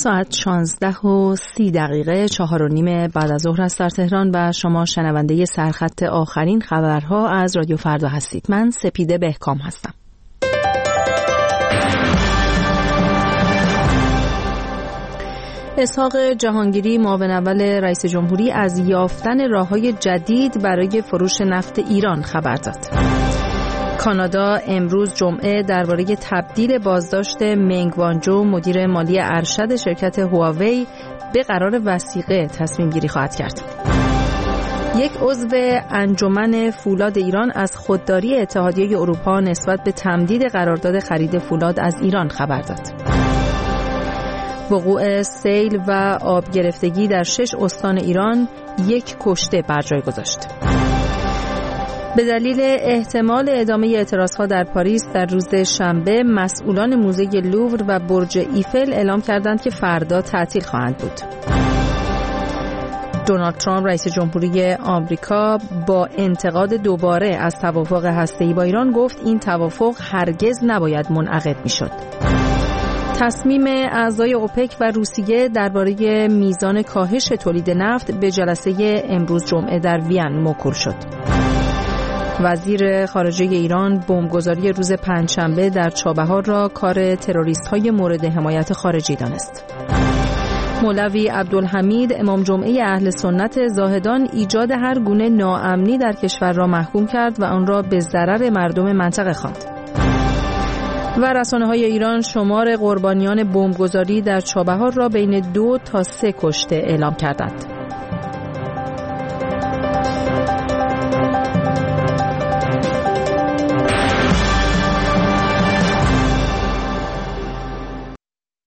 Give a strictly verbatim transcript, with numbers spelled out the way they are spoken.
ساعت شانزده و سی دقیقه چهار و نیم بعد از ظهر است در تهران و شما شنونده سرخط آخرین خبرها از رادیو فردا هستید. من سپیده بهکام هستم. اسحاق جهانگیری معاون اول رئیس جمهوری از یافتن راه‌های جدید برای فروش نفت ایران خبر داد. کانادا امروز جمعه درباره تبدیل بازداشت منگ وانجو مدیر مالی ارشد شرکت هواوی به قرار وثیقه تصمیم گیری خواهد کرد. یک عضو انجمن فولاد ایران از خودداری اتحادیه اروپا نسبت به تمدید قرارداد خرید فولاد از ایران خبر داد. وقوع سیل و آب گرفتگی در شش استان ایران یک کشته بر جای گذاشت. به دلیل احتمال ادامه اعتراضها در پاریس در روز شنبه مسئولان موزه لوور و برج ایفل اعلام کردند که فردا تعطیل خواهند بود. دونالد ترامپ رئیس جمهوری آمریکا با انتقاد دوباره از توافق هسته‌ای با ایران گفت این توافق هرگز نباید منعقد میشد. تصمیم اعضای اوپک و روسیه درباره میزان کاهش تولید نفت به جلسه امروز جمعه در وین موکول شد. وزیر خارجه ایران بمبگذاری روز پنجشنبه در چابهار را کار تروریست‌های مورد حمایت خارجی دانست. مولوی عبدالحمید امام جمعه اهل سنت زاهدان ایجاد هر گونه ناامنی در کشور را محکوم کرد و آن را به ضرر مردم منطقه خواند. و رسانه‌های ایران شمار قربانیان بمبگذاری در چابهار را بین دو تا سه کشته اعلام کردند.